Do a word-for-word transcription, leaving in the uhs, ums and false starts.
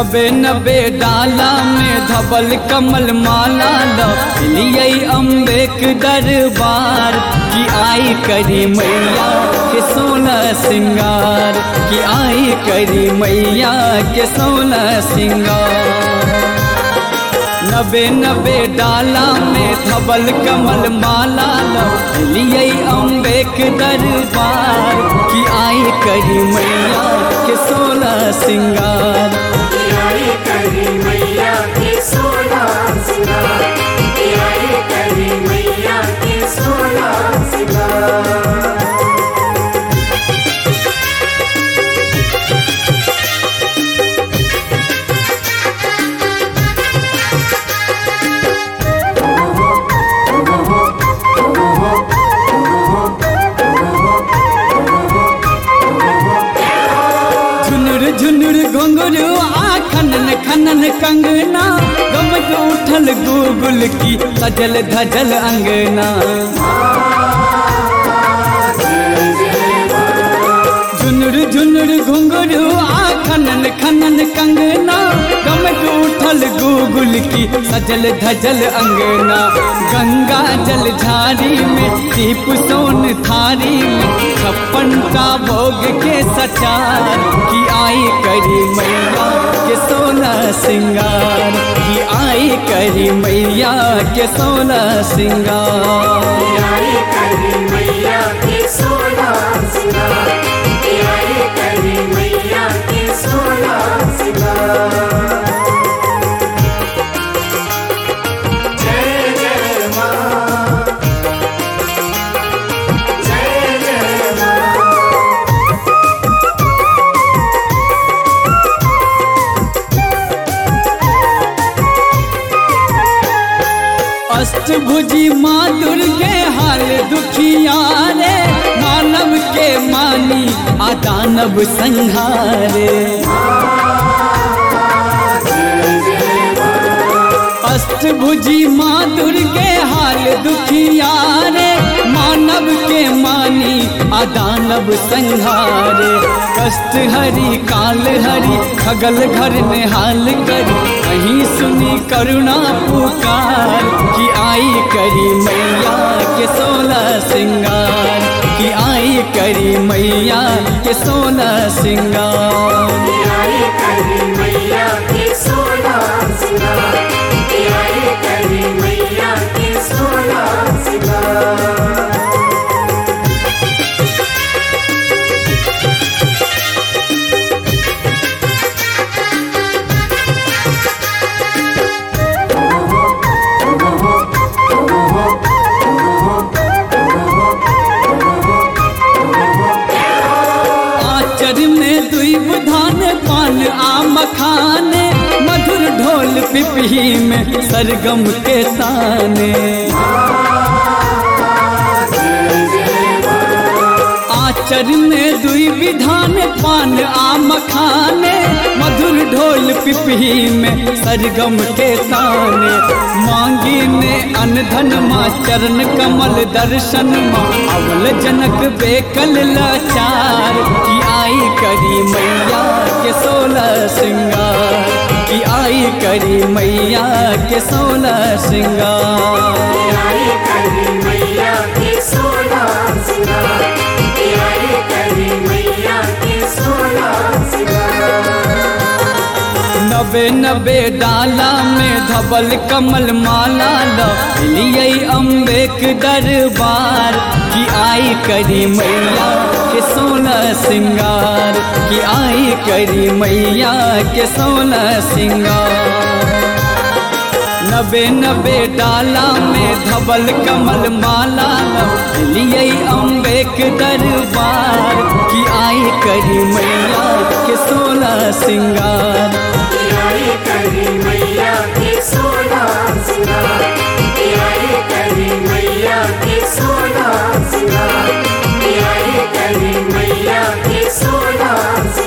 नबे नबे डाला में धबल कमल माला लिए अम्बे के दरबार की आई करी मैया के सोना सिंगार की आई करी मैया के सोना सिंगार। नबे नबे डाला में धबल कमल माला लिए अम्बे के दरबार की आई करी मैया के सोना सिंगार की आई करी मैया के सोना सिंगार की आई करी मैया के सोना सिंगार। झुनुर घुंघरू आ खनन खनन कंगना गमक उठल गुगुल की सजल धजल अंगना। झुनुर झुनुर घुंघरू आ खनन खनन कंगना गमक उठल गुगुल की सजल धजल अंगना। गंगा जल झारी में दीप सोन थारी में छप्पन का भोग के सचार की आई करी मैया के सोना सिंगार की आई करी मैया के सोना सिंगार की आई करी मैया के सोना सिंगार की आई करी मैया के सोना सिंगार। अष्टभुजी माँ दुर्गे हाल दुखिया रे मानव के मानी आदानव संहारे। अष्टभुजी माँ दुर्गे हाल दुखिया रे मानव के मानी आदानव संहारे। कष्ट हरि काल हरि खगल घर निहाल करी कहीं सुनी करुणा पुकार की आई करी मैया के सोना सिंगार की आई करी मैया के सोना सिंगार की आई करी मैया के सोना सिंगार की आई करी मैया के सोना सिंगार। में दुईब धान पान आम खाने मधुर ढोल पिपही में सरगम के ताने। आचर में दुई विधान पान आम खाने मधुर ढोल पिपही में सरगम के ताने। मांगी ने अनधन माँ चरण कमल दर्शन माँ अवल जनक बेकल लाचार की आई करी मैया के सोना सिंगार की आई करी मैया के सोना सिंगार की आई करी मैया के सोना सिंगार की आई करी मैया के सोना सिंगार। नबे नबे डाला में धबल कमल माला लिए अम्बे के दरबार की आई करी मैया के सोना सिंगार की आई करी मैया के सोना सिंगार। नबे नबे डाला में धबल कमल माला लिए अम्बे के दरबार की आई करी मैया के सोना सिंगार की आई करी मैया के सोना सिंगार की आई करी मैया के सोना सिंगार की आई करी मैया के सोना।